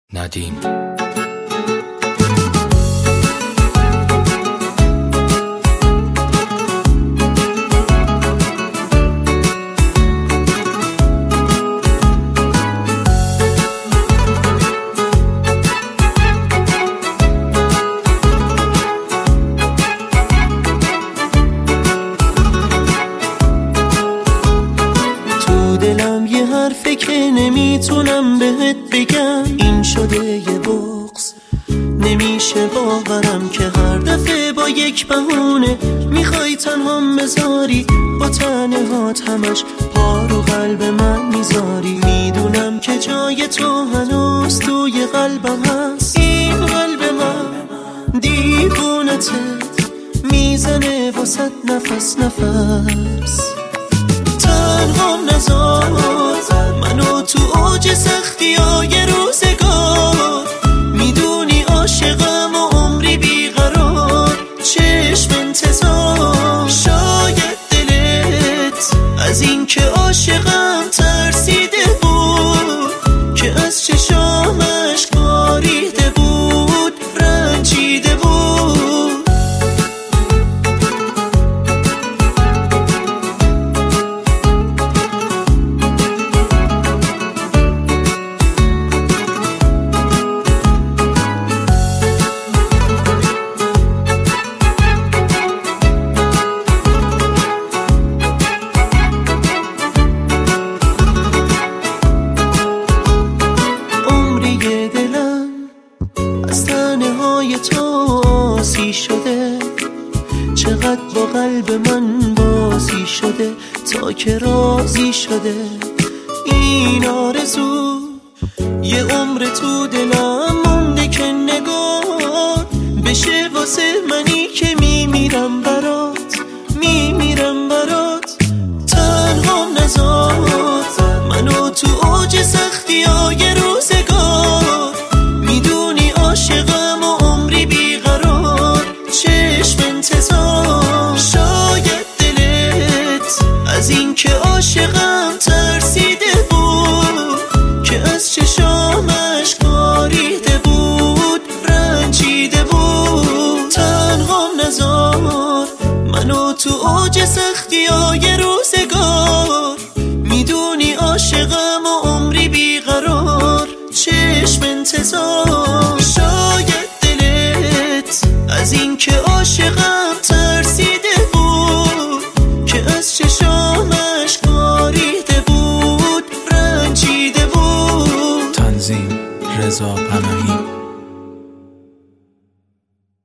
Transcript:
ندیم. دلم یه حرفه که نمیتونم بهت بگم، این شده یه بغض نمیشه باورم که هر دفعه با یک بهونه میخوای تنهام بذاری، با تنهات همش پا رو قلب من میذاری. میدونم که جای تو هنوز توی قلبم هست، این قلب من دیوونته میزنه واسد نفس نفس. تنهام نذار منو تو اوج سختی های روزگار، میدونی عاشقم و عمری بیقرار، چشم انتظار. شاید دلت از این که عاشقم ترسیده بود، که از چشامش باریده بود، رنجیده بود. تو آسی شده، چقدر با قلب من بازی شده تا که راضی شده. این آرزو یه عمر تو دلم مونده که نگار بشه واسه منی که میمیرم برات، میمیرم برات. تنهام نذار منو تو اوج سختی های روزگار، میدونی عاشقم و عمری بیقرار، چشم انتظار. شاید دلت از این که عاشقم ترسیده بود، که از چشامش باریده بود، رنجیده بود. تنهام نذار منو تو اوج سختی های روزگار، میدونی عاشقم و عمری بیقرار، چشم انتظار. شاید دلت از این که عاشقم ترسیده بود، که از چشامش باریده بود، رنجیده بود. تنظیم رضا پناهی.